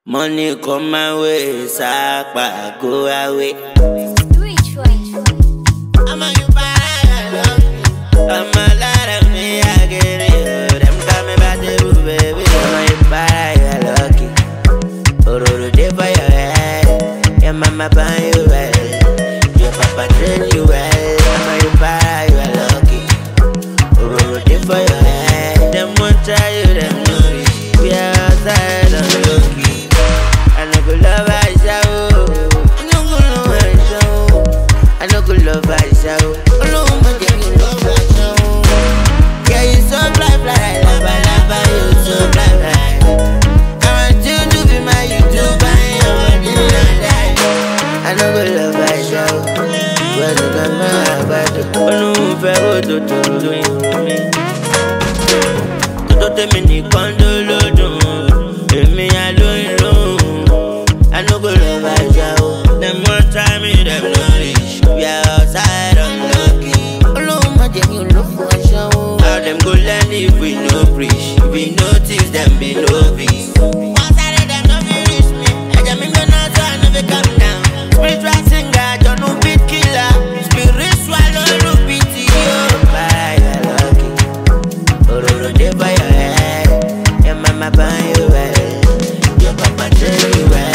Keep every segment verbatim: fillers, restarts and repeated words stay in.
Money come my way, Sapa go away. Which one? I'm a you I'm a lot of me, I get it. Them coming back to you, baby. I'm a you I lucky. Oh, the day for your head. Your mama buy you well. Your papa train you well. I'm a you you are lucky. Oh, the day for your head. Them won't try you, them no reach. We are outside on the low key. I know good love I show. I know good love I show. I know good love I show. Oh no, my dear, you love I show. Yeah, you so fly, fly, lava, lava, you so fly, fly. I want you to be my YouTuber, I want you to die. I know good love I show. Well, you got my heart, oh no, fair, do to do me. To take me ni kondo lodo, me alone. I no go love I show. Them one time me, them no reach. We are outside unlucky. Oh no, my dear, you look for a show. How them go learn if we no preach? If we notice them be novice. Once I let them no be reach me. I just make me not so I never come down. Spiritual singer, don't no beat killer. Spiritual, no pity. Oh, bye, you're lucky. Oh, no, day by your head. Your mama buy you well. Your papa tell you well.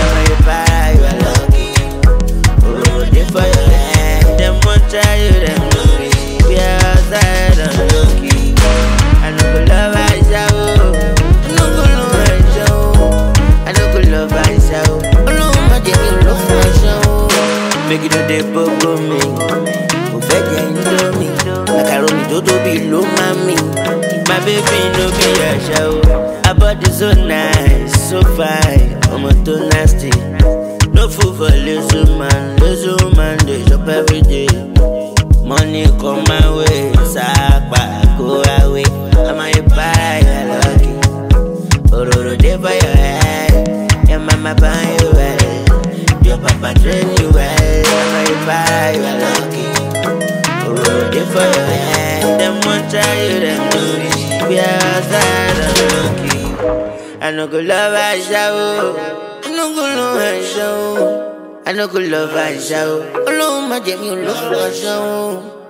Try you them no reach. We are outside on the low key. I know good love I show. I know good love I show. I know good love I show. Oh no, my dear, you love my show. Make it a day for me. Who fed ya into me? Macaroni dodo below mommy. My baby no be a show. Her body so nice, so fine. I'm a too nasty. No food for lazy man, lazy man, they shop every day. Money come my way, Sapa go away. I'm a you buy, you're lucky. Oh, the day for your head. Your mama buy you well. Your papa train you well. I'm a you buy, you're lucky. Oh, the day for your head. Them won't try you, them no reach. We are outside on the low key. I know good love I show. I know good love I show. I know good love I show. Oh no, my dear, you love I show.